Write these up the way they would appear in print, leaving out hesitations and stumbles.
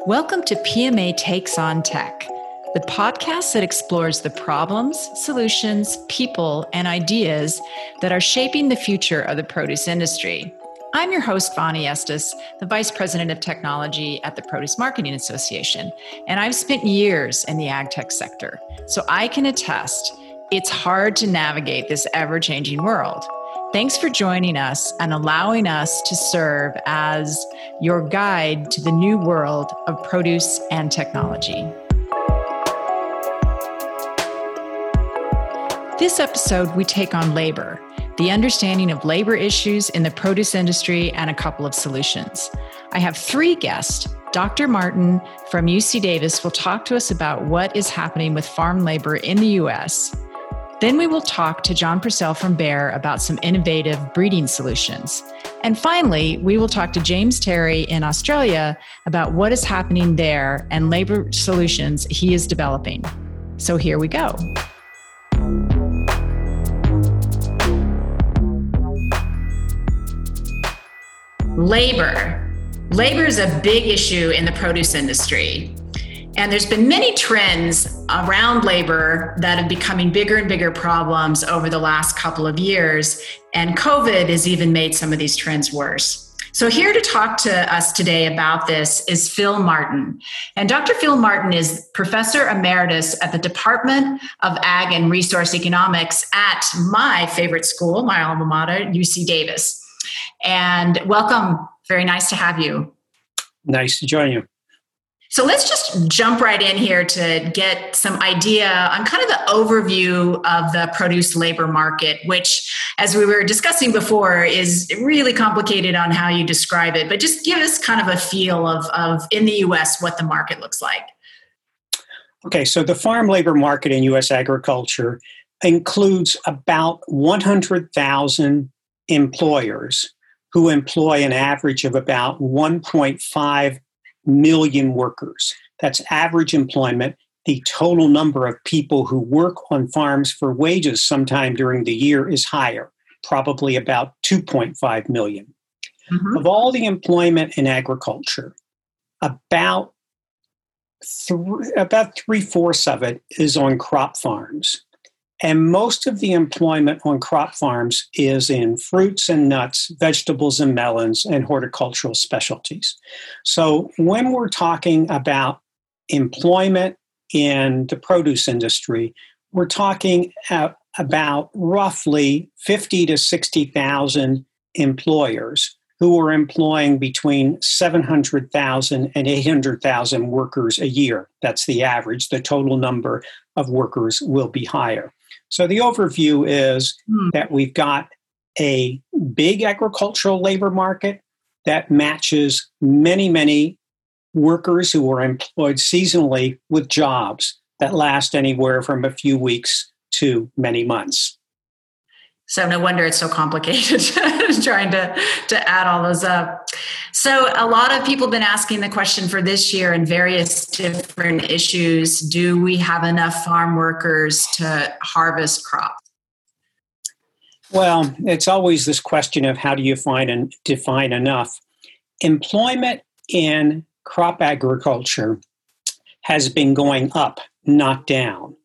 Welcome to PMA Takes on Tech, the podcast that explores the problems, solutions, people, and ideas that are shaping the future of the produce industry. I'm your host, Vani Estes, the Vice President of Technology at the Produce Marketing Association, and I've spent years in the ag tech sector, so I can attest it's hard to navigate this ever-changing world. Thanks for joining us and allowing us to serve as your guide to the new world of produce and technology. This episode, we take on labor, the understanding of labor issues in the produce industry, and a couple of solutions. I have three guests. Dr. Martin from UC Davis will talk to us about what is happening with farm labor in the U.S., Then we will talk to John Purcell from Bayer about some innovative breeding solutions. And finally, we will talk to James Terry in Australia about what is happening there and labor solutions he is developing. So here we go. Labor. Labor is a big issue in the produce industry. And there's been many trends around labor that have becoming bigger and bigger problems over the last couple of years. And COVID has even made some of these trends worse. So here to talk to us today about this is Phil Martin. And Dr. Phil Martin is Professor Emeritus at the Department of Ag and Resource Economics at my favorite school, my alma mater, UC Davis. And welcome. Very nice to have you. Nice to join you. So let's just jump right in here to get some idea on kind of the overview of the produce labor market, which, as we were discussing before, is really complicated on how you describe it. But just give us kind of a feel of in the U.S. what the market looks like. Okay, so the farm labor market in U.S. agriculture includes about 100,000 employers who employ an average of about 1.5 million workers. That's average employment. The total number of people who work on farms for wages sometime during the year is higher, probably about 2.5 million. Mm-hmm. Of all the employment in agriculture, about three-fourths of it is on crop farms. And most of the employment on crop farms is in fruits and nuts, vegetables and melons, and horticultural specialties. So when we're talking about employment in the produce industry, we're talking about roughly 50 to 60,000 employers who are employing between 700,000 and 800,000 workers a year. That's the average. The total number of workers will be higher. So the overview is that we've got a big agricultural labor market that matches many, many workers who are employed seasonally with jobs that last anywhere from a few weeks to many months. So no wonder it's so complicated trying to add all those up. So a lot of people have been asking the question for this year and various different issues. Do we have enough farm workers to harvest crops? Well, it's always this question of how do you define enough? Employment in crop agriculture has been going up, not down.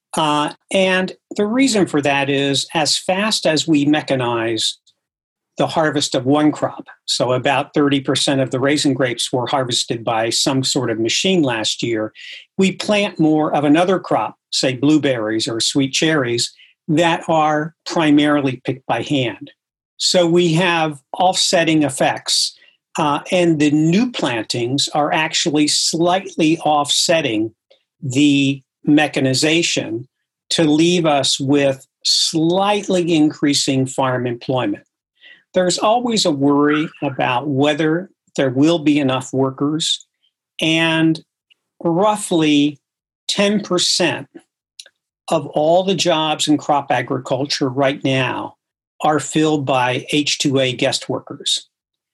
And the reason for that is as fast as we mechanize the harvest of one crop, so about 30% of the raisin grapes were harvested by some sort of machine last year, we plant more of another crop, say blueberries or sweet cherries, that are primarily picked by hand. So we have offsetting effects, and the new plantings are actually slightly offsetting the mechanization to leave us with slightly increasing farm employment. There's always a worry about whether there will be enough workers, and roughly 10% of all the jobs in crop agriculture right now are filled by H-2A guest workers.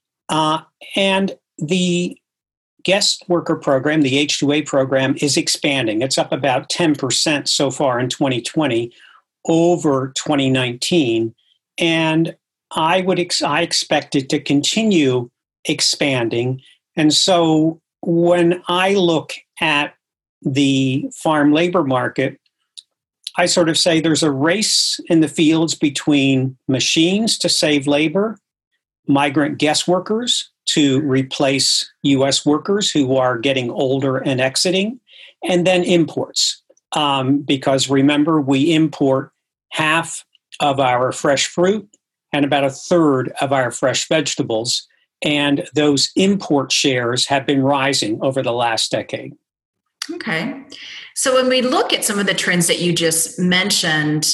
And the guest worker program, the H-2A program, is expanding. It's up about 10% so far in 2020 over 2019. And I expect it to continue expanding. And so when I look at the farm labor market, I sort of say there's a race in the fields between machines to save labor, migrant guest workers to replace U.S. workers who are getting older and exiting, and then imports. Because remember, we import half of our fresh fruit and about a third of our fresh vegetables. And those import shares have been rising over the last decade. Okay. So when we look at some of the trends that you just mentioned,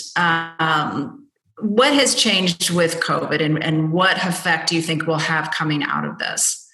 what has changed with COVID and what effect do you think we'll have coming out of this?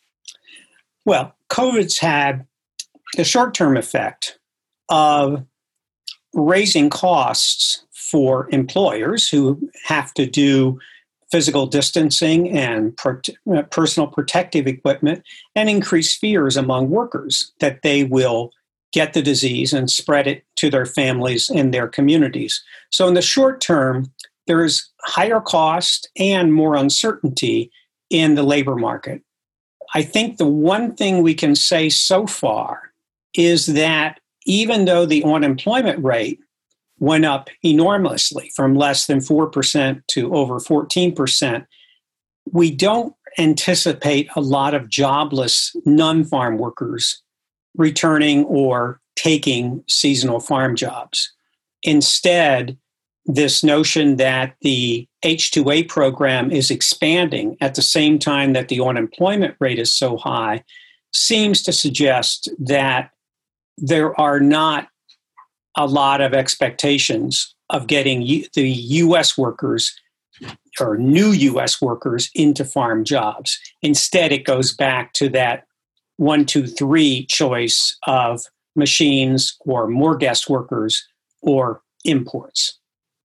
Well, COVID's had the short-term effect of raising costs for employers who have to do physical distancing and personal protective equipment, and increase fears among workers that they will get the disease and spread it to their families and their communities. So in the short term, there is higher cost and more uncertainty in the labor market. I think the one thing we can say so far is that even though the unemployment rate went up enormously from less than 4% to over 14%, we don't anticipate a lot of jobless non-farm workers returning or taking seasonal farm jobs. Instead, this notion that the H-2A program is expanding at the same time that the unemployment rate is so high seems to suggest that there are not a lot of expectations of getting the U.S. workers or new U.S. workers into farm jobs. Instead, it goes back to that 1, 2, 3 choice of machines or more guest workers or imports.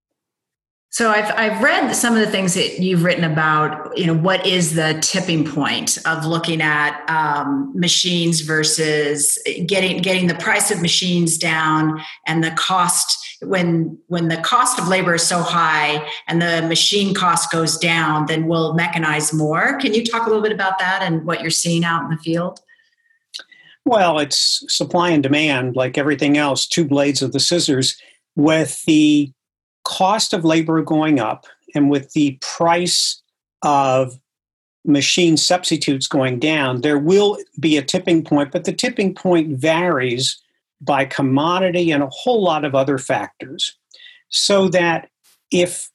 So I've read some of the things that you've written about, what is the tipping point of looking at machines versus getting the price of machines down and the cost when the cost of labor is so high and the machine cost goes down, then we'll mechanize more. Can you talk a little bit about that and what you're seeing out in the field? Well, it's supply and demand, like everything else, two blades of the scissors. With the cost of labor going up and with the price of machine substitutes going down, there will be a tipping point, but the tipping point varies by commodity and a whole lot of other factors. So that if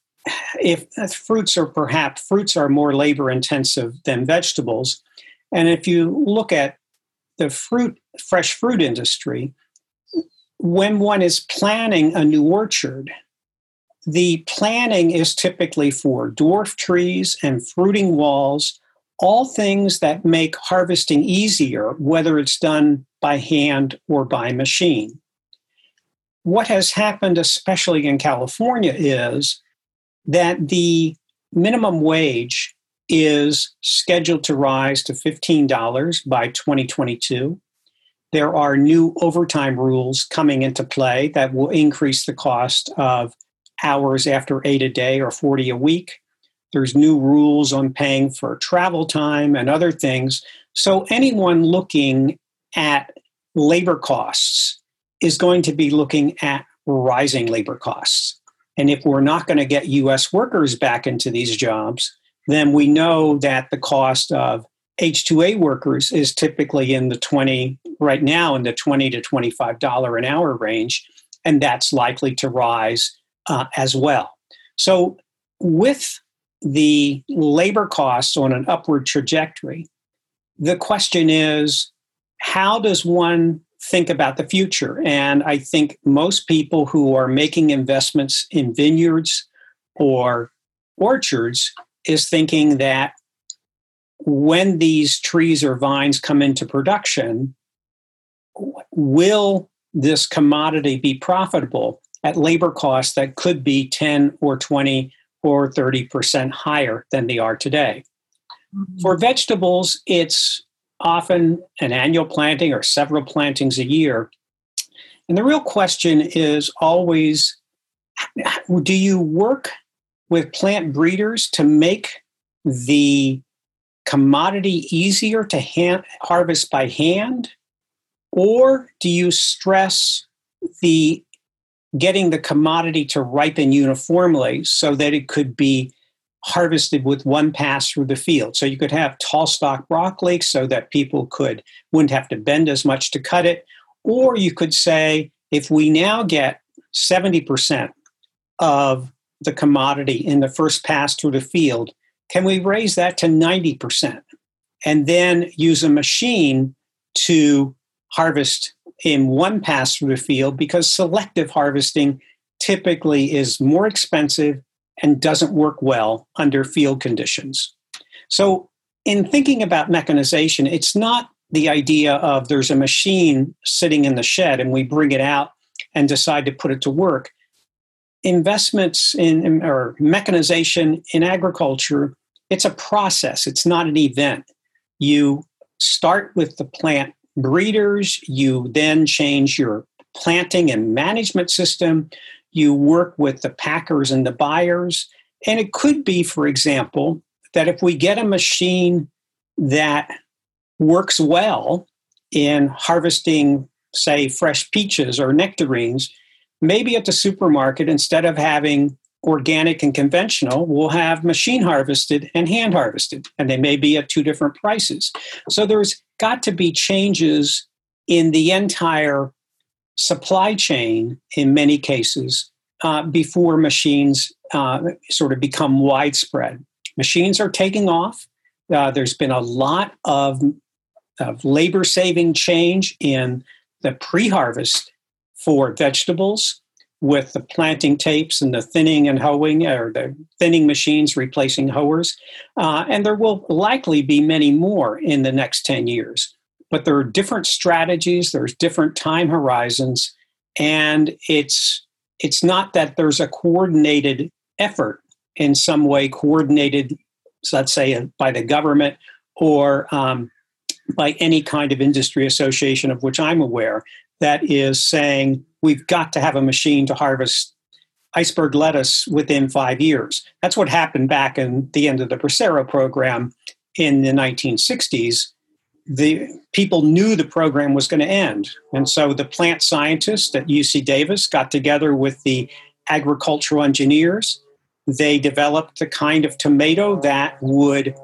fruits are more labor intensive than vegetables, and if you look at the fresh fruit industry, when one is planning a new orchard, the planning is typically for dwarf trees and fruiting walls, all things that make harvesting easier, whether it's done by hand or by machine. What has happened, especially in California, is that the minimum wage is scheduled to rise to $15 by 2022. There are new overtime rules coming into play that will increase the cost of hours after 8 a day or 40 a week. There's new rules on paying for travel time and other things. So anyone looking at labor costs is going to be looking at rising labor costs. And if we're not going to get U.S. workers back into these jobs, then we know that the cost of H-2A workers is typically right now in the $20 to $25 an hour range, and that's likely to rise as well. So with the labor costs on an upward trajectory, the question is, how does one think about the future? And I think most people who are making investments in vineyards or orchards is thinking that when these trees or vines come into production, will this commodity be profitable at labor costs that could be 10 or 20 or 30% higher than they are today? Mm-hmm. For vegetables, it's often an annual planting or several plantings a year. And the real question is always, do you work with plant breeders to make the commodity easier to harvest by hand? Or do you stress the getting the commodity to ripen uniformly so that it could be harvested with one pass through the field? So you could have tall stalk broccoli so that people wouldn't have to bend as much to cut it. Or you could say, if we now get 70% of the commodity in the first pass through the field, can we raise that to 90% and then use a machine to harvest in one pass through the field, because selective harvesting typically is more expensive and doesn't work well under field conditions. So in thinking about mechanization, it's not the idea of there's a machine sitting in the shed and we bring it out and decide to put it to work. Investments or mechanization in agriculture, it's a process. It's not an event. You start with the plant breeders, you then change your planting and management system, you work with the packers and the buyers. And it could be, for example, that if we get a machine that works well in harvesting, say, fresh peaches or nectarines, maybe at the supermarket, instead of having organic and conventional, we'll have machine harvested and hand harvested, and they may be at two different prices. So there's got to be changes in the entire supply chain in many cases before machines sort of become widespread. Machines are taking off. There's been a lot of labor-saving change in the pre-harvest for vegetables, with the planting tapes and the thinning and hoeing, or the thinning machines replacing hoers. And there will likely be many more in the next 10 years. But there are different strategies, there's different time horizons, and it's not that there's a coordinated effort in some way, coordinated, let's say, by the government or by any kind of industry association of which I'm aware, that is saying we've got to have a machine to harvest iceberg lettuce within 5 years. That's what happened back in the end of the Bracero program in the 1960s. The people knew the program was going to end. And so the plant scientists at UC Davis got together with the agricultural engineers. They developed the kind of tomato that would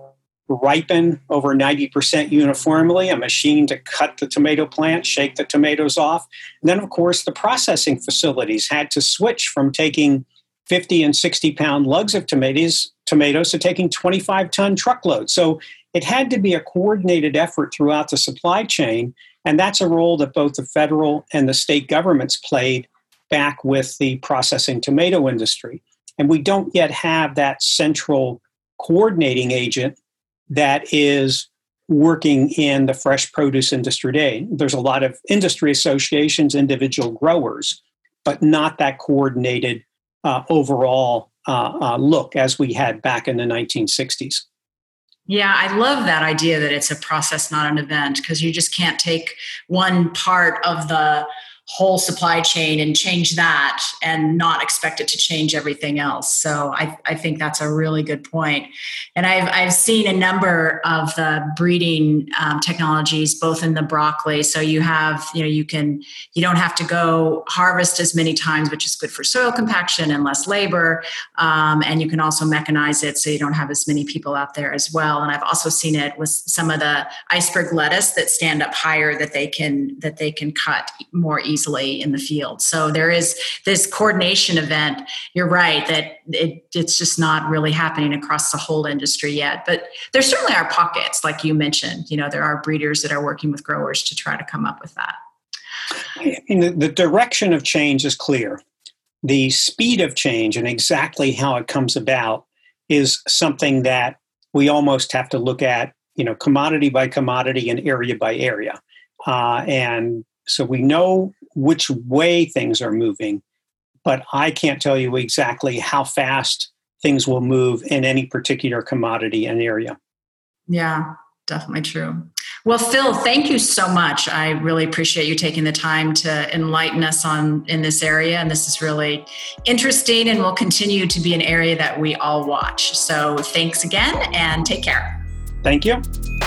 ripen over 90% uniformly, a machine to cut the tomato plant, shake the tomatoes off. And then, of course, the processing facilities had to switch from taking 50 and 60-pound lugs of tomatoes to taking 25-ton truckloads. So it had to be a coordinated effort throughout the supply chain, and that's a role that both the federal and the state governments played back with the processing tomato industry. And we don't yet have that central coordinating agent that is working in the fresh produce industry today. There's a lot of industry associations, individual growers, but not that coordinated overall look as we had back in the 1960s. Yeah, I love that idea that it's a process, not an event, because you just can't take one part of the whole supply chain and change that and not expect it to change everything else. So I think that's a really good point. And I've seen a number of the breeding technologies, both in the broccoli. So you have, you don't have to go harvest as many times, which is good for soil compaction and less labor. And you can also mechanize it so you don't have as many people out there as well. And I've also seen it with some of the iceberg lettuce that stand up higher that they can cut more easily in the field. So there is this coordination event. You're right that it's just not really happening across the whole industry yet, but there certainly are pockets, like you mentioned. There are breeders that are working with growers to try to come up with that. I mean, the direction of change is clear. The speed of change and exactly how it comes about is something that we almost have to look at, commodity by commodity and area by area. And so we know which way things are moving, but I can't tell you exactly how fast things will move in any particular commodity and area. Yeah, definitely true. Well, Phil, thank you so much. I really appreciate you taking the time to enlighten us in this area. And this is really interesting and will continue to be an area that we all watch. So thanks again and take care. Thank you.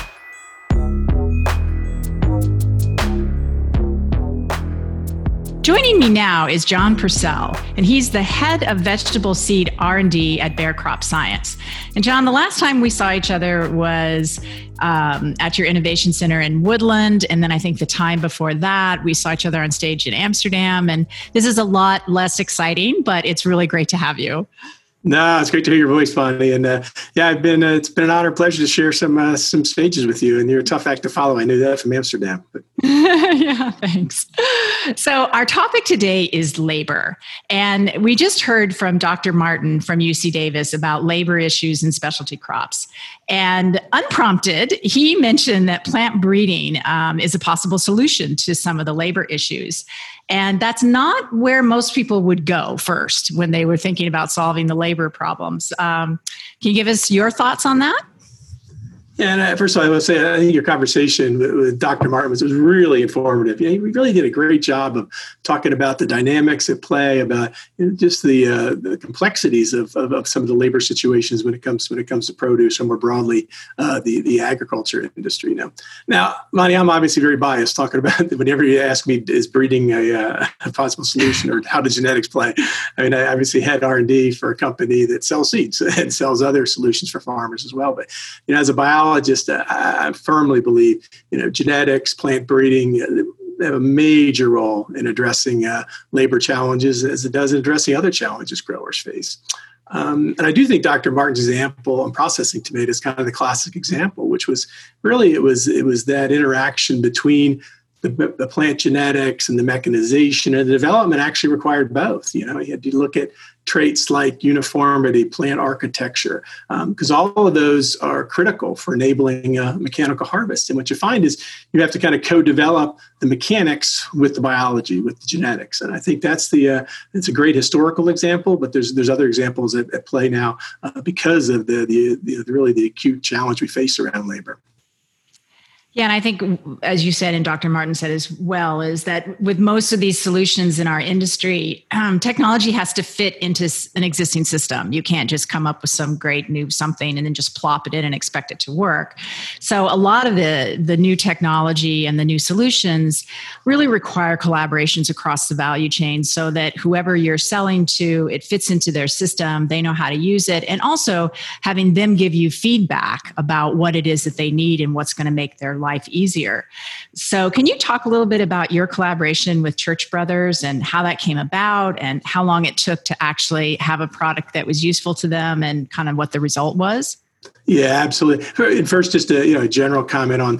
Joining me now is John Purcell, and he's the head of vegetable seed R&D at Bayer Crop Science. And John, the last time we saw each other was at your innovation center in Woodland. And then I think the time before that, we saw each other on stage in Amsterdam. And this is a lot less exciting, but it's really great to have you. No, it's great to hear your voice, Bonnie. And it's been an honor and pleasure to share some stages with you. And you're a tough act to follow. I knew that from Amsterdam. But. Yeah, thanks. So our topic today is labor. And we just heard from Dr. Martin from UC Davis about labor issues in specialty crops. And unprompted, he mentioned that plant breeding is a possible solution to some of the labor issues. And that's not where most people would go first when they were thinking about solving the labor problems. Can you give us your thoughts on that? Yeah, and first of all, I will say I think your conversation with Dr. Martin was really informative. He really did a great job of talking about the dynamics at play, about just the complexities of some of the labor situations when it comes to produce, or more broadly, the agriculture industry. Now, Monty, I'm obviously very biased talking about whenever you ask me, is breeding a possible solution, or how does genetics play? I mean, I obviously had R&D for a company that sells seeds and sells other solutions for farmers as well. But as a biologist, I firmly believe, genetics, plant breeding, they have a major role in addressing labor challenges, as it does in addressing other challenges growers face. And I do think Dr. Martin's example on processing tomatoes is kind of the classic example, which was really, it was that interaction between the plant genetics and the mechanization, and the development actually required both. You had to look at traits like uniformity, plant architecture, because all of those are critical for enabling mechanical harvest. And what you find is you have to kind of co-develop the mechanics with the biology, with the genetics. And I think that's it's a great historical example, but there's other examples at play now because of the acute challenge we face around labor. Yeah, and I think, as you said, and Dr. Martin said as well, is that with most of these solutions in our industry, technology has to fit into an existing system. You can't just come up with some great new something and then just plop it in and expect it to work. So a lot of the new technology and the new solutions really require collaborations across the value chain, so that whoever you're selling to, it fits into their system, they know how to use it, and also having them give you feedback about what it is that they need and what's going to make their life easier. So can you talk a little bit about your collaboration with Church Brothers and how that came about, and how long it took to actually have a product that was useful to them, and kind of what the result was? Yeah, absolutely. First, just a general comment on.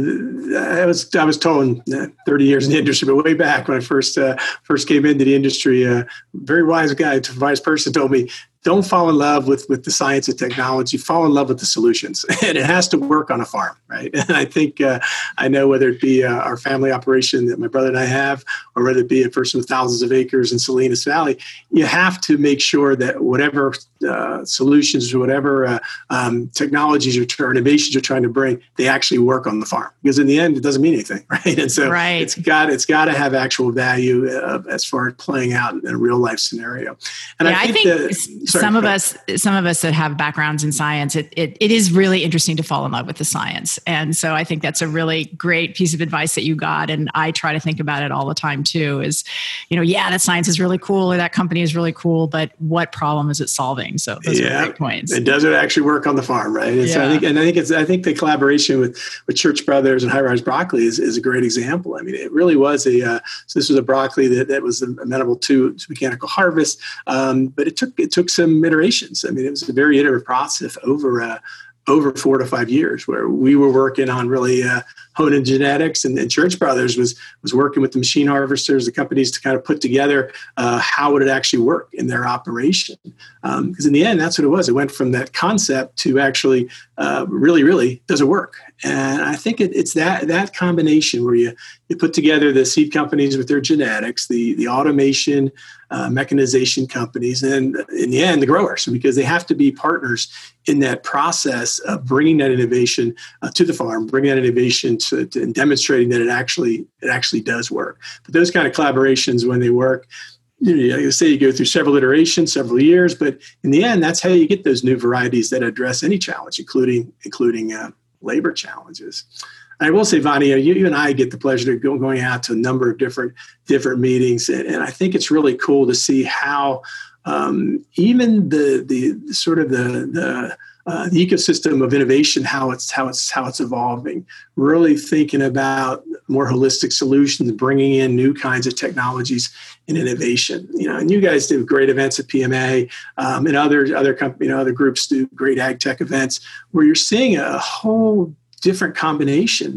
I was told 30 years in the industry, but way back when I first came into the industry, a very wise person told me, don't fall in love with the science and technology, fall in love with the solutions. And it has to work on a farm, right? And I think I know, whether it be our family operation that my brother and I have, or whether it be a person with thousands of acres in Salinas Valley, you have to make sure that whatever solutions or whatever technologies or innovations you're trying to bring, they actually work on the farm. Because in the end, it doesn't mean anything, right? And so it's got to have actual value as far as playing out in a real life scenario. And I think some of us that have backgrounds in science, it is really interesting to fall in love with the science. And so I think that's a really great piece of advice that you got. And I try to think about it all the time too, is, that science is really cool, or that company is really cool, but what problem is it solving? So those are great points. And does it actually work on the farm, right? And so I think the collaboration with Church Brothers and High Rise Broccoli is a great example. I mean, it really was so this was a broccoli that was amenable to mechanical harvest, but it took some iterations. I mean, it was a very iterative process over 4 to 5 years, where we were working on really honing genetics, and Church Brothers was working with the machine harvesters, the companies, to kind of put together how would it actually work in their operation. Because in the end, that's what it was. It went from that concept to actually really does it work? And I think it's that combination where you put together the seed companies with their genetics, the automation, mechanization companies, and in the end, the growers, because they have to be partners in that process of bringing that innovation to the farm, bringing that innovation and demonstrating that it actually does work. But those kind of collaborations, when they work, you say you go through several iterations, several years, but in the end, that's how you get those new varieties that address any challenge, including labor challenges. I will say, Vania, you and I get the pleasure of going out to a number of different meetings, and I think it's really cool to see how even the sort of the ecosystem of innovation, how it's evolving. Really thinking about more holistic solutions, bringing in new kinds of technologies and innovation. And you guys do great events at PMA, and other companies, other groups do great ag tech events where you're seeing a whole different combination,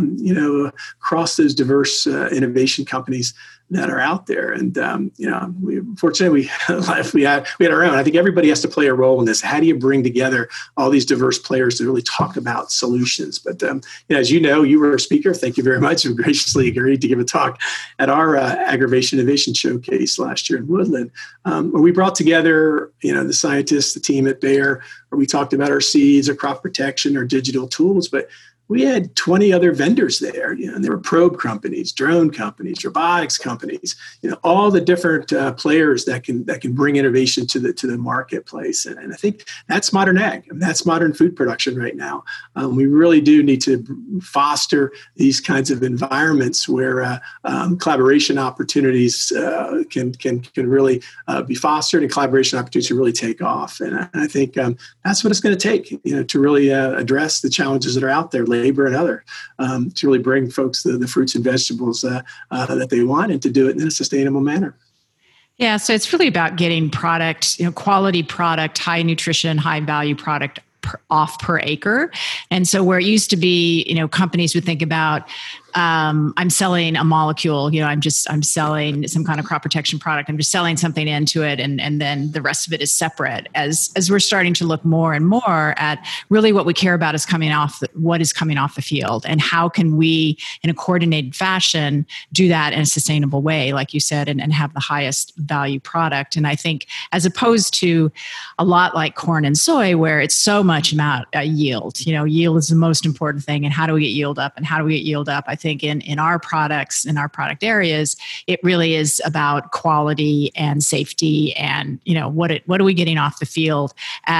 across those diverse innovation companies that are out there. And, fortunately, we had our own. I think everybody has to play a role in this. How do you bring together all these diverse players to really talk about solutions? But, as you know, you were a speaker. Thank you very much. You graciously agreed to give a talk at our Aggravation Innovation Showcase last year in Woodland, where we brought together, the scientists, the team at Bayer, where we talked about our seeds, our crop protection, our digital tools, but we had 20 other vendors there, and there were probe companies, drone companies, robotics companies, all the different players that can bring innovation to the marketplace. And I think that's modern ag, and that's modern food production right now. We really do need to foster these kinds of environments where collaboration opportunities can really be fostered, and collaboration opportunities can really take off. And I think that's what it's going to take, to really address the challenges that are out there, labor and other, to really bring folks the fruits and vegetables that they want, and to do it in a sustainable manner. Yeah, so it's really about getting product, quality product, high nutrition, high value product off per acre. And so where it used to be, companies would think about, I'm selling a molecule, I'm selling some kind of crop protection product. I'm just selling something into it. And then the rest of it is separate. As we're starting to look more and more at really what we care about is what is coming off the field, and how can we, in a coordinated fashion, do that in a sustainable way, like you said, and have the highest value product. And I think as opposed to a lot like corn and soy, where it's so much about yield, yield is the most important thing. And how do we get yield up? I think in our products, in our product areas, it really is about quality and safety, and what are we getting off the field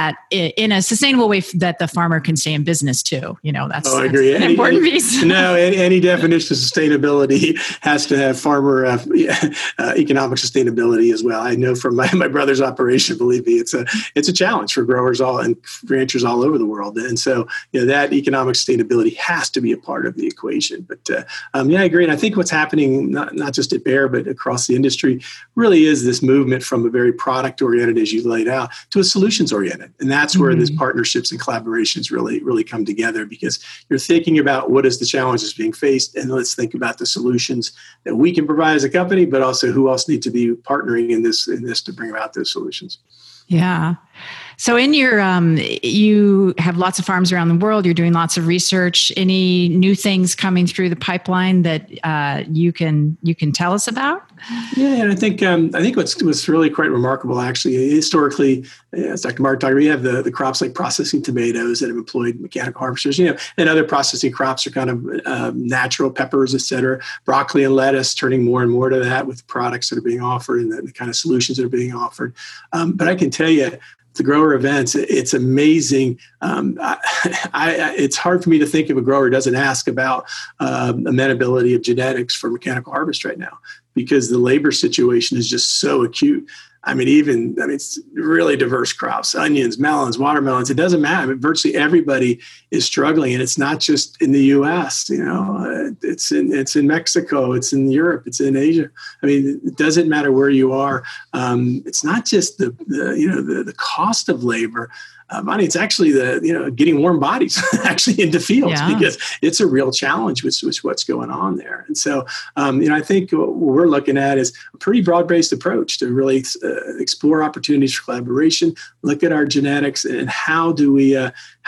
in a sustainable way that the farmer can stay in business too. That's I agree. An important piece. No, any definition of sustainability has to have farmer economic sustainability as well. I know from my brother's operation, believe me, it's a challenge for growers and ranchers all over the world, and so that economic sustainability has to be a part of the equation. But I agree. And I think what's happening, not just at Bayer, but across the industry, really is this movement from a very product-oriented, as you laid out, to a solutions-oriented. And that's where these partnerships and collaborations really come together, because you're thinking about what is the challenges being faced, and let's think about the solutions that we can provide as a company, but also who else needs to be partnering in this to bring about those solutions. Yeah. So in your, you have lots of farms around the world. You're doing lots of research. Any new things coming through the pipeline that you can tell us about? Yeah, and I think what's really quite remarkable, actually, historically, as Dr. Martin talked, we have the crops like processing tomatoes that have employed mechanical harvesters, and other processing crops are kind of natural, peppers, et cetera. Broccoli and lettuce turning more and more to that with products that are being offered and the kind of solutions that are being offered. But I can tell you, the grower events, it's amazing. It's hard for me to think of a grower who doesn't ask about amenability of genetics for mechanical harvest right now, because the labor situation is just so acute. It's really diverse crops, onions, melons, watermelons. It doesn't matter. Virtually everybody is struggling, and it's not just in the U.S. It's in Mexico, it's in Europe, it's in Asia. It doesn't matter where you are. It's not just the cost of labor. It's actually getting warm bodies actually into fields, because it's a real challenge with what's going on there. And so, I think what we're looking at is a pretty broad-based approach to really explore opportunities for collaboration, look at our genetics, and how do we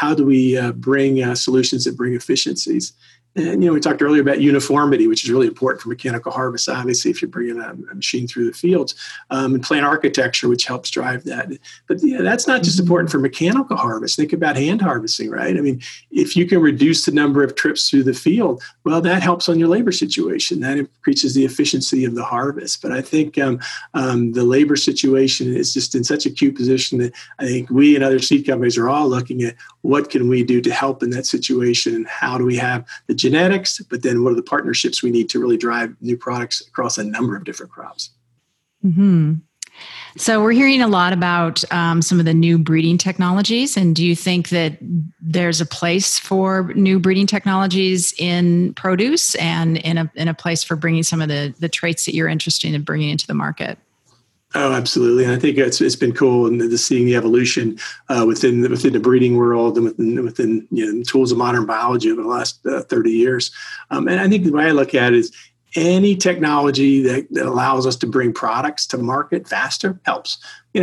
bring solutions that bring efficiencies. And, we talked earlier about uniformity, which is really important for mechanical harvest, obviously, if you're bringing a machine through the fields, and plant architecture, which helps drive that. But that's not just important for mechanical harvest. Think about hand harvesting, right? If you can reduce the number of trips through the field, well, that helps on your labor situation. That increases the efficiency of the harvest. But I think the labor situation is just in such a acute position that I think we and other seed companies are all looking at what can we do to help in that situation? And how do we have the genetics, but then what are the partnerships we need to really drive new products across a number of different crops? Mm-hmm. So we're hearing a lot about some of the new breeding technologies. And do you think that there's a place for new breeding technologies in produce and in a place for bringing some of the traits that you're interested in bringing into the market? Oh, absolutely. And I think it's been cool and seeing the evolution within the breeding world and within the tools of modern biology over the last 30 years. And I think the way I look at it is any technology that allows us to bring products to market faster helps.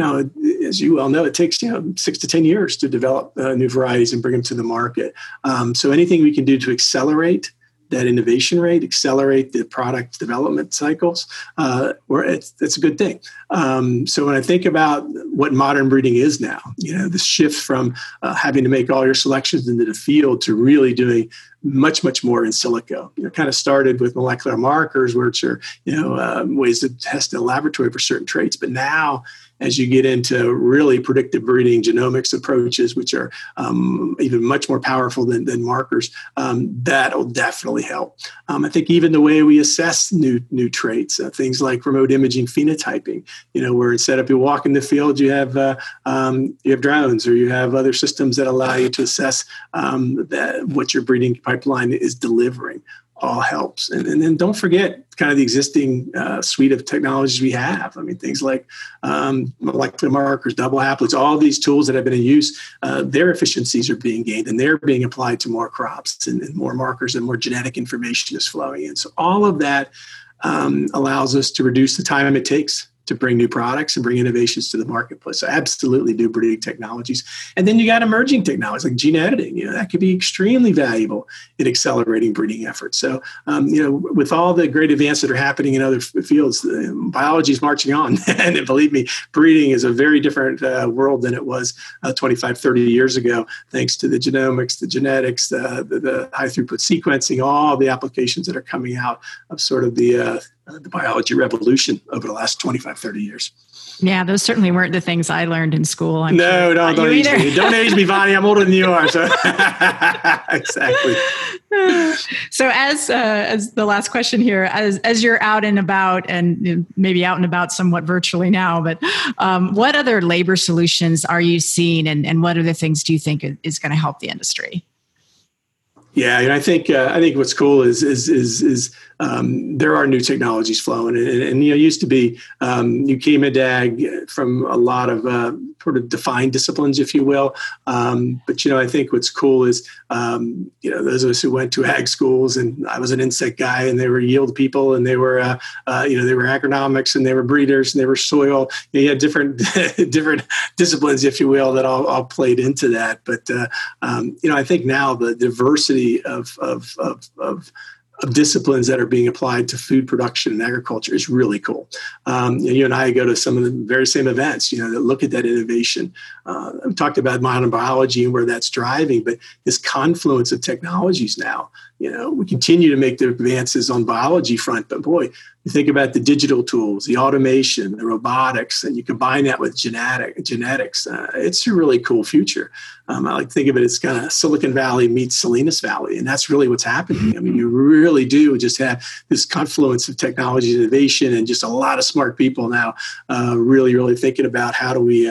As you well know, it takes 6 to 10 years to develop new varieties and bring them to the market. So anything we can do to accelerate that innovation rate, accelerate the product development cycles, it's a good thing. So when I think about what modern breeding is now, the shift from having to make all your selections into the field to really doing much, much more in silico. Kind of started with molecular markers, which are, ways to test in a laboratory for certain traits. But now, as you get into really predictive breeding genomics approaches, which are even much more powerful than markers, that'll definitely help. I think even the way we assess new traits, things like remote imaging phenotyping, where instead of you walk in the field, you have drones or you have other systems that allow you to assess what your breeding pipeline is delivering. All helps. And then don't forget kind of the existing suite of technologies we have. I mean, things like molecular markers, double haploids, all these tools that have been in use, their efficiencies are being gained and they're being applied to more crops and more markers and more genetic information is flowing in. So all of that allows us to reduce the time it takes to bring new products and bring innovations to the marketplace. So absolutely new breeding technologies. And then you got emerging technologies like gene editing, that could be extremely valuable in accelerating breeding efforts. So, with all the great advances that are happening in other fields, biology is marching on. And believe me, breeding is a very different world than it was 25, 30 years ago, thanks to the genomics, the genetics, the high throughput sequencing, all the applications that are coming out of sort of the biology revolution over the last 25, 30 years. Yeah, those certainly weren't the things I learned in school. No, don't age me. Don't age me, Bonnie. I'm older than you are. So exactly. So as the last question here, as you're out and about and maybe out and about somewhat virtually now, but what other labor solutions are you seeing and what other things do you think is going to help the industry? Yeah, and I think what's cool is there are new technologies flowing, and used to be you came into ag from a lot of sort of defined disciplines, if you will. But I think what's cool is those of us who went to ag schools, and I was an insect guy, and they were yield people, and they were they were agronomics, and they were breeders, and they were soil. You had different disciplines, if you will, that all played into that. But I think now the diversity of disciplines that are being applied to food production and agriculture is really cool. You and I go to some of the very same events, that look at that innovation. I've talked about modern biology and where that's driving, but this confluence of technologies now, we continue to make the advances on biology front, but boy, you think about the digital tools, the automation, the robotics, and you combine that with genetics. It's a really cool future. I like to think of it as kind of Silicon Valley meets Salinas Valley, and that's really what's happening. I mean, you really do just have this confluence of technology and innovation, and just a lot of smart people now, really, really thinking about how do we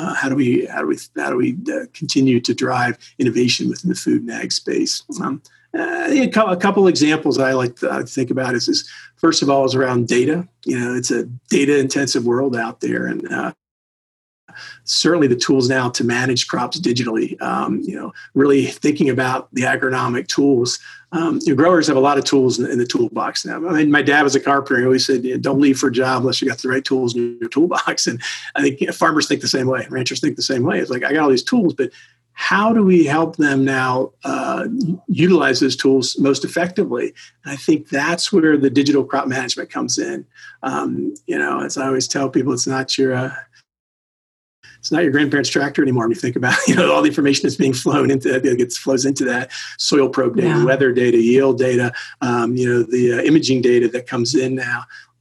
continue to drive innovation within the food and ag space. I think a couple examples I like to think about is first of all is around data. It's a data intensive world out there, and certainly the tools now to manage crops digitally. Really thinking about the agronomic tools. Growers have a lot of tools in the toolbox now. I mean, my dad was a carpenter. He always said, "Don't leave for a job unless you got the right tools in your toolbox." And I think farmers think the same way. Ranchers think the same way. It's like, I got all these tools, but how do we help them now utilize those tools most effectively? And I think that's where the digital crop management comes in. As I always tell people, it's not your grandparents' tractor anymore. When you think about all the information that's being flows into that soil probe data, weather data, yield data, the imaging data that comes in now.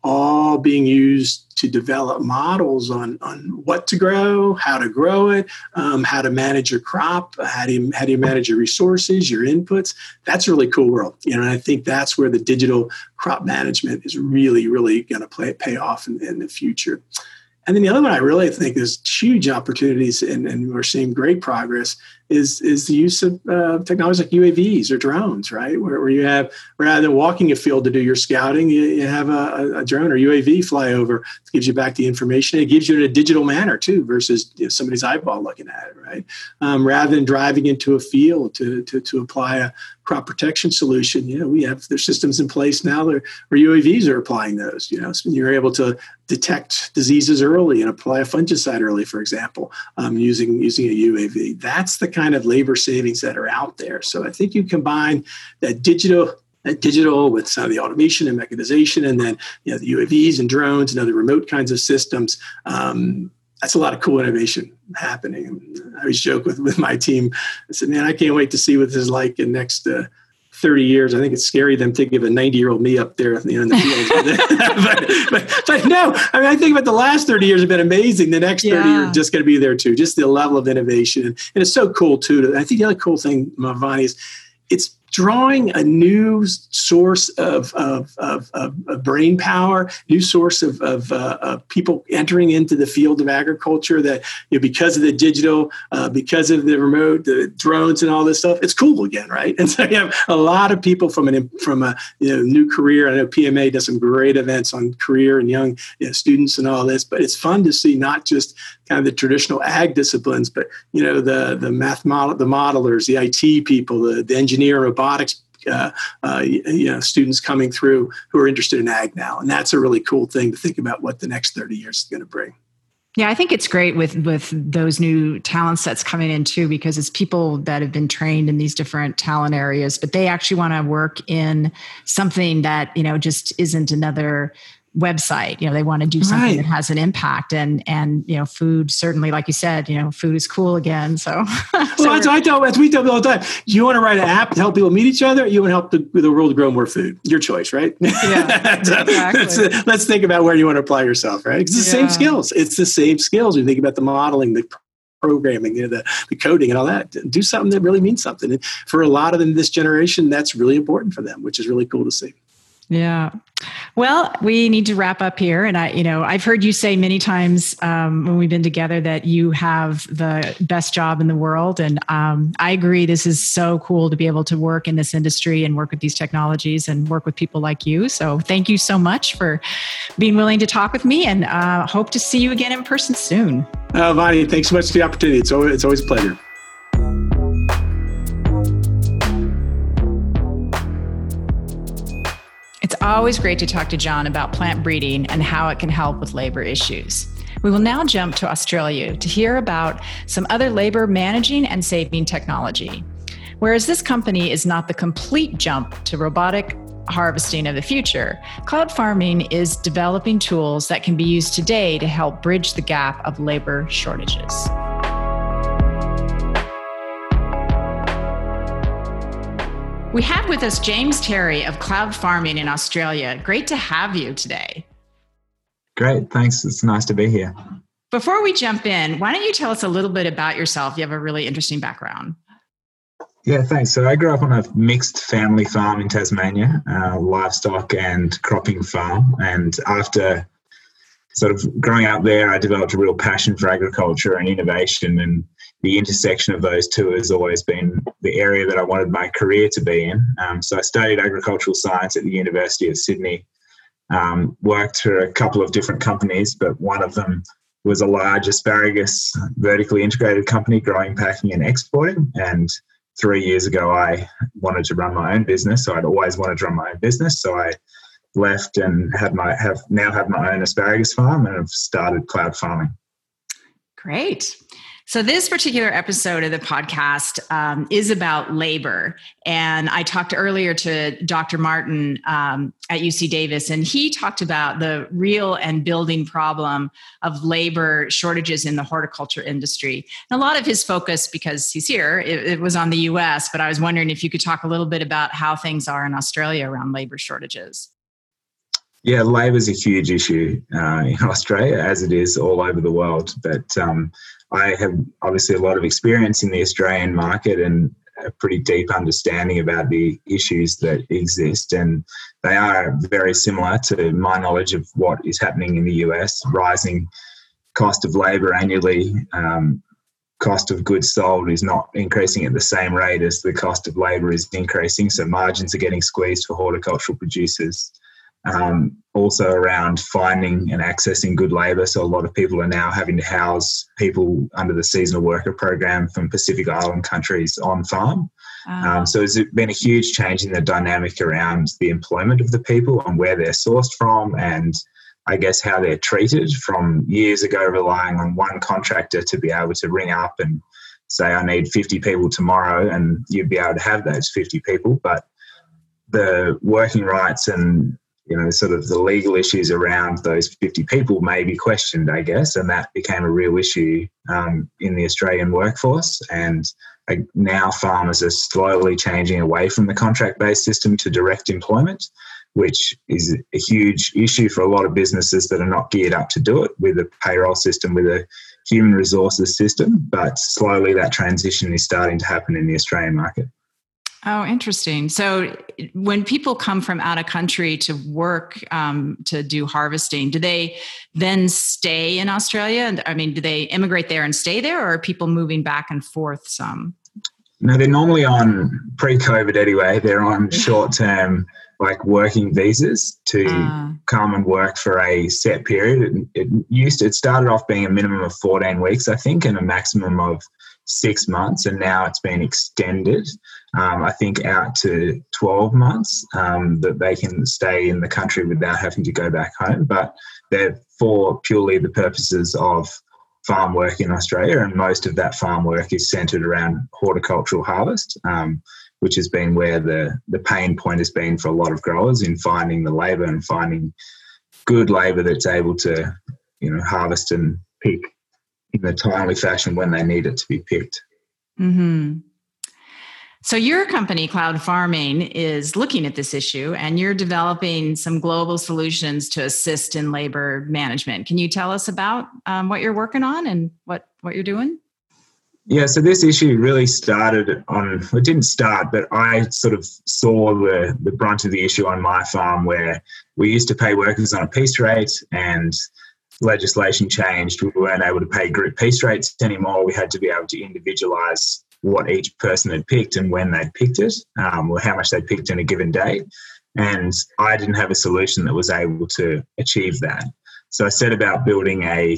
all being used to develop models on what to grow, how to grow it, how to manage your crop, how do you manage your resources, your inputs. That's a really cool world. And I think that's where the digital crop management is really, really going to pay off in the future. And then the other one I really think is huge opportunities, and we're seeing great progress, is the use of technologies like UAVs or drones, right? Where you have, rather than walking a field to do your scouting, you have a drone or UAV fly over. It gives you back the information. It gives you in a digital manner too, versus somebody's eyeball looking at it, right? Rather than driving into a field to apply a crop protection solution, there's systems in place now where UAVs are applying those. So you're able to detect diseases early and apply a fungicide early, for example, using a UAV. That's the kind of labor savings that are out there. So I think you combine that digital with some of the automation and mechanization, and then the UAVs and drones and other remote kinds of systems. That's a lot of cool innovation happening. I always joke with my team. I said, man, I can't wait to see what this is like in next 30 years. I think it's scary them thinking of a 90-year-old me up there in the field. but no, I think about the last 30 years have been amazing. The next 30 years are just going to be there too. Just the level of innovation. And it's so cool too. I think the other cool thing, Vani, is it's drawing a new source of brain power, new source of people entering into the field of agriculture that, because of the digital, because of the remote, the drones and all this stuff, it's cool again, right? And so you have a lot of people from a new career. I know PMA does some great events on career and young students and all this, but it's fun to see not just kind of the traditional ag disciplines, but the math model, the modelers, the IT people, the engineer, robotics, students coming through who are interested in ag now, and that's a really cool thing to think about what the next 30 years is going to bring. Yeah, I think it's great with those new talent sets coming in too, because it's people that have been trained in these different talent areas, but they actually want to work in something that just isn't another website. They want to do something that has an impact, and food, certainly, like you said, food is cool again. So, as we tell all the time, you want to write an app to help people meet each other, you want to help the world grow more food. Your choice, right? Yeah, exactly. Let's think about where you want to apply yourself, right? It's the same skills. It's the same skills. You think about the modeling, the programming, the coding and all that. Do something that really means something. And for a lot of them this generation, that's really important for them, which is really cool to see. Yeah. Well, we need to wrap up here. And I've heard you say many times when we've been together that you have the best job in the world. And I agree. This is so cool to be able to work in this industry and work with these technologies and work with people like you. So thank you so much for being willing to talk with me, and hope to see you again in person soon. Vani, thanks so much for the opportunity. It's always a pleasure. It's always great to talk to John about plant breeding and how it can help with labor issues. We will now jump to Australia to hear about some other labor managing and saving technology. Whereas this company is not the complete jump to robotic harvesting of the future, Cloud Farming is developing tools that can be used today to help bridge the gap of labor shortages. We have with us James Terry of Cloud Farming in Australia. Great to have you today. Great, thanks. It's nice to be here. Before we jump in, why don't you tell us a little bit about yourself? You have a really interesting background. Yeah, thanks. So I grew up on a mixed family farm in Tasmania, livestock and cropping farm. And after sort of growing up there, I developed a real passion for agriculture and innovation, and the intersection of those two has always been the area that I wanted my career to be in. So I studied agricultural science at the University of Sydney, worked for a couple of different companies, but one of them was a large asparagus vertically integrated company growing, packing and exporting. And 3 years ago, I wanted to run my own business. So I'd always wanted to run my own business. So I left and have my own asparagus farm and have started Cloud Farming. Great. So this particular episode of the podcast is about labor. And I talked earlier to Dr. Martin at UC Davis, and he talked about the real and building problem of labor shortages in the horticulture industry. And a lot of his focus, because he's here, it was on the US, but I was wondering if you could talk a little bit about how things are in Australia around labor shortages. Yeah, labour is a huge issue in Australia, as it is all over the world. But I have obviously a lot of experience in the Australian market and a pretty deep understanding about the issues that exist. And they are very similar to my knowledge of what is happening in the US, rising cost of labour annually. Cost of goods sold is not increasing at the same rate as the cost of labour is increasing. So margins are getting squeezed for horticultural producers. Also around finding and accessing good labour. So a lot of people are now having to house people under the seasonal worker program from Pacific Island countries on farm. So there's been a huge change in the dynamic around the employment of the people and where they're sourced from, and I guess how they're treated, from years ago relying on one contractor to be able to ring up and say, I need 50 people tomorrow, and you'd be able to have those 50 people. But the working rights and sort of the legal issues around those 50 people may be questioned, I guess, and that became a real issue in the Australian workforce. And now farmers are slowly changing away from the contract-based system to direct employment, which is a huge issue for a lot of businesses that are not geared up to do it with a payroll system, with a human resources system. But slowly that transition is starting to happen in the Australian market. Oh, interesting. So when people come from out of country to work to do harvesting, do they then stay in Australia? I mean, do they immigrate there and stay there, or are people moving back and forth some? No, they're normally on, pre-COVID anyway, they're on short-term working visas to come and work for a set period. It started off being a minimum of 14 weeks, I think, and a maximum of 6 months, and now it's been extended, I think, out to 12 months, that they can stay in the country without having to go back home. But they're for purely the purposes of farm work in Australia, and most of that farm work is centred around horticultural harvest, which has been where the pain point has been for a lot of growers in finding the labour and finding good labour that's able to, harvest and pick in a timely fashion when they need it to be picked. Mm-hmm. So your company, Cloud Farming, is looking at this issue, and you're developing some global solutions to assist in labor management. Can you tell us about what you're working on and what you're doing? Yeah, so this issue really started it didn't start, but I sort of saw the brunt of the issue on my farm, where we used to pay workers on a piece rate, and legislation changed. We weren't able to pay group piece rates anymore. We had to be able to individualise what each person had picked and when they'd picked it, or how much they picked in a given day. And I didn't have a solution that was able to achieve that. So I set about building a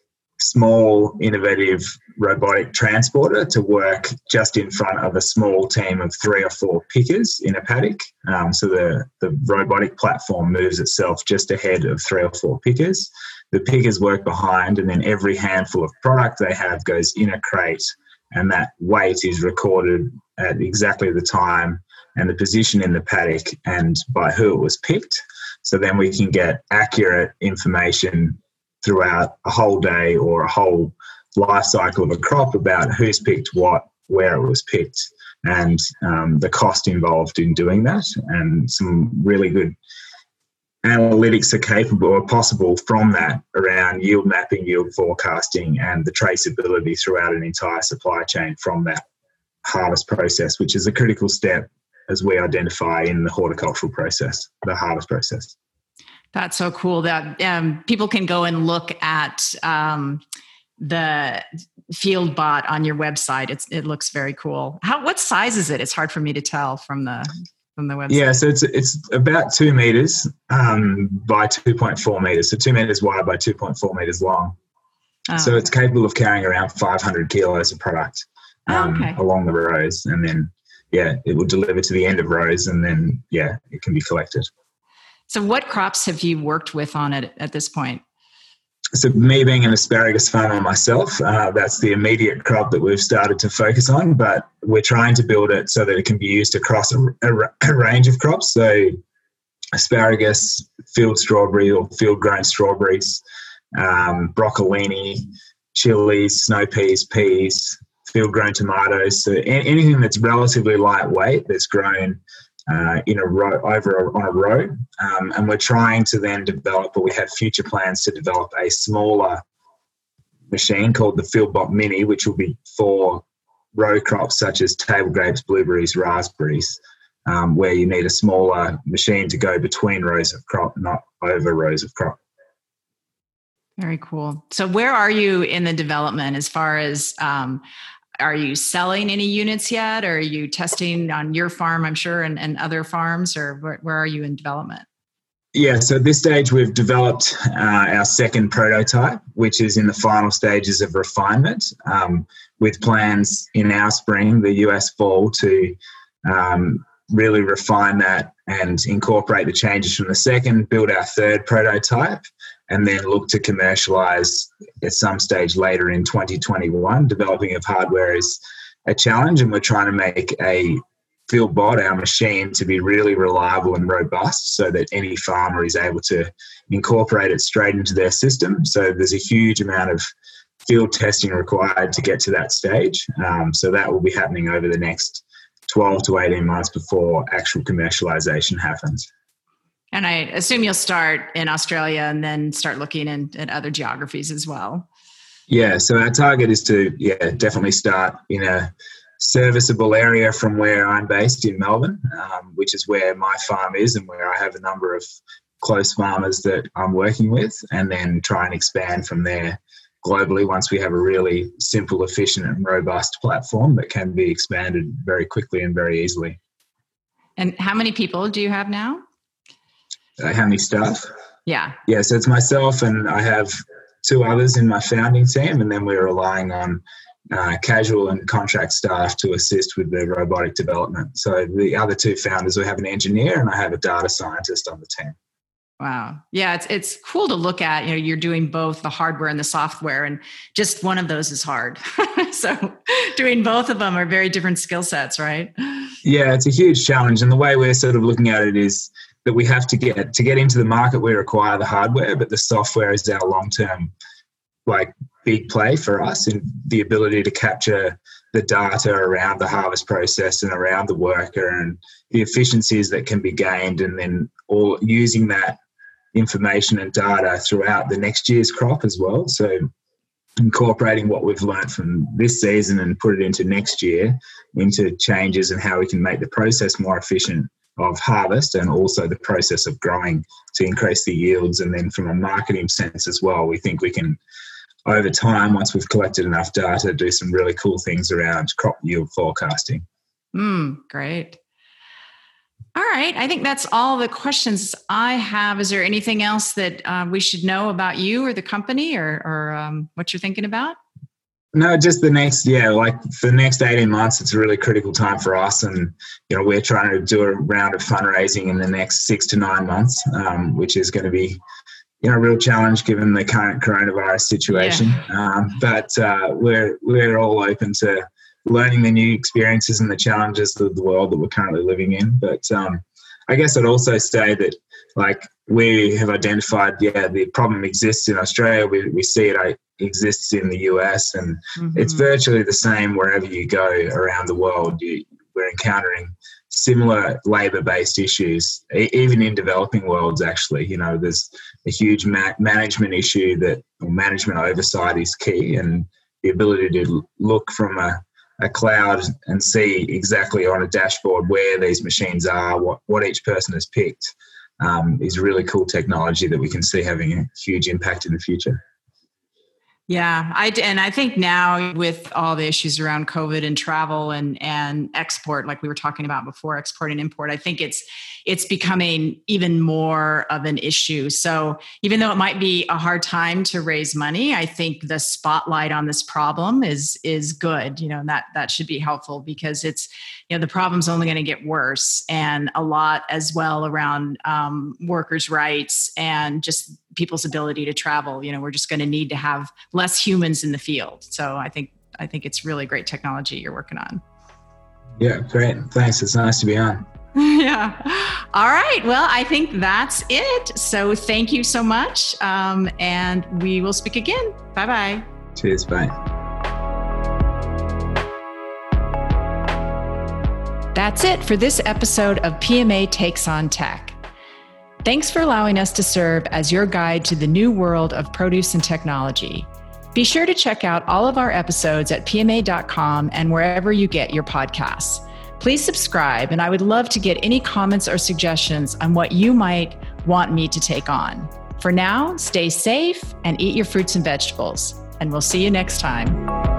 small, innovative robotic transporter to work just in front of a small team of 3 or 4 pickers in a paddock. So the robotic platform moves itself just ahead of 3 or 4 pickers. The pickers work behind, and then every handful of product they have goes in a crate, and that weight is recorded at exactly the time and the position in the paddock and by who it was picked. So then we can get accurate information throughout a whole day or a whole life cycle of a crop about who's picked what, where it was picked, and the cost involved in doing that. And some really good analytics are capable or possible from that around yield mapping, yield forecasting, and the traceability throughout an entire supply chain from that harvest process, which is a critical step as we identify in the horticultural process, the harvest process. That's so cool that people can go and look at the FieldBot on your website. It looks very cool. What size is it? It's hard for me to tell from the website. Yeah, so it's about 2 meters by 2.4 meters. So 2 meters wide by 2.4 meters long. Oh, so it's capable of carrying around 500 kilos of product along the rows, and then it will deliver to the end of rows, and then it can be collected. So what crops have you worked with on it at this point? So me being an asparagus farmer myself, that's the immediate crop that we've started to focus on, but we're trying to build it so that it can be used across a range of crops. So asparagus, field strawberry or field-grown strawberries, broccolini, chilies, snow peas, field-grown tomatoes. So anything that's relatively lightweight, that's grown in a row on a row, and we're trying to then develop, or we have future plans to develop a smaller machine called the FieldBot Mini, which will be for row crops such as table grapes, blueberries, raspberries, where you need a smaller machine to go between rows of crop, not over rows of crop. Very cool. So where are you in the development as far as, are you selling any units yet? Or are you testing on your farm, I'm sure, and other farms, or where are you in development? Yeah, so at this stage, we've developed our second prototype, which is in the final stages of refinement, with plans in our spring, the US fall, to really refine that and incorporate the changes from the second, build our third prototype, and then look to commercialize at some stage later in 2021. Developing of hardware is a challenge, and we're trying to make a FieldBot, our machine, to be really reliable and robust so that any farmer is able to incorporate it straight into their system. So there's a huge amount of field testing required to get to that stage. So that will be happening over the next 12 to 18 months before actual commercialization happens. And I assume you'll start in Australia and then start looking at other geographies as well. Yeah, so our target is to definitely start in a serviceable area from where I'm based in Melbourne, which is where my farm is and where I have a number of close farmers that I'm working with, and then try and expand from there globally once we have a really simple, efficient and robust platform that can be expanded very quickly and very easily. And how many people do you have now? How many staff? Yeah, so it's myself and I have two others in my founding team, and then we're relying on casual and contract staff to assist with the robotic development. So the other two founders, we have an engineer and I have a data scientist on the team. Wow. Yeah, it's cool to look at. You're doing both the hardware and the software, and just one of those is hard. So doing both of them are very different skill sets, right? Yeah, it's a huge challenge. And the way we're sort of looking at it is that we have to get into the market, we require the hardware, but the software is our long-term big play for us, and the ability to capture the data around the harvest process and around the worker and the efficiencies that can be gained, and then all using that information and data throughout the next year's crop as well. So incorporating what we've learned from this season and put it into next year, into changes and how we can make the process more efficient of harvest and also the process of growing to increase the yields. And then from a marketing sense as well, we think we can, over time, once we've collected enough data, do some really cool things around crop yield forecasting. Great. All right. I think that's all the questions I have. Is there anything else that we should know about you or the company or what you're thinking about? No, just the next, for the next 18 months, it's a really critical time for us. And, we're trying to do a round of fundraising in the next 6 to 9 months, which is going to be, a real challenge given the current coronavirus situation. Yeah. But we're all open to learning the new experiences and the challenges of the world that we're currently living in. But I guess I'd also say that, we have identified, the problem exists in Australia. We see it exists in the US, and it's virtually the same wherever you go around the world. We're encountering similar labour-based issues, even in developing worlds, actually. There's a huge management issue or management oversight is key, and the ability to look from a cloud and see exactly on a dashboard where these machines are, what each person has picked, is really cool technology that we can see having a huge impact in the future. Yeah, I think now with all the issues around COVID and travel and export, like we were talking about before, export and import, I think it's becoming even more of an issue. So even though it might be a hard time to raise money, I think the spotlight on this problem is good. That should be helpful, because it's, the problem's only going to get worse, and a lot as well around workers' rights and just people's ability to travel. We're just going to need to have less humans in the field. So I think it's really great technology you're working on. Yeah, great. Thanks. It's nice to be on. Yeah. All right. Well, I think that's it. So thank you so much. And we will speak again. Bye-bye. Cheers. Bye. That's it for this episode of PMA Takes on Tech. Thanks for allowing us to serve as your guide to the new world of produce and technology. Be sure to check out all of our episodes at pma.com and wherever you get your podcasts. Please subscribe, and I would love to get any comments or suggestions on what you might want me to take on. For now, stay safe and eat your fruits and vegetables, and we'll see you next time.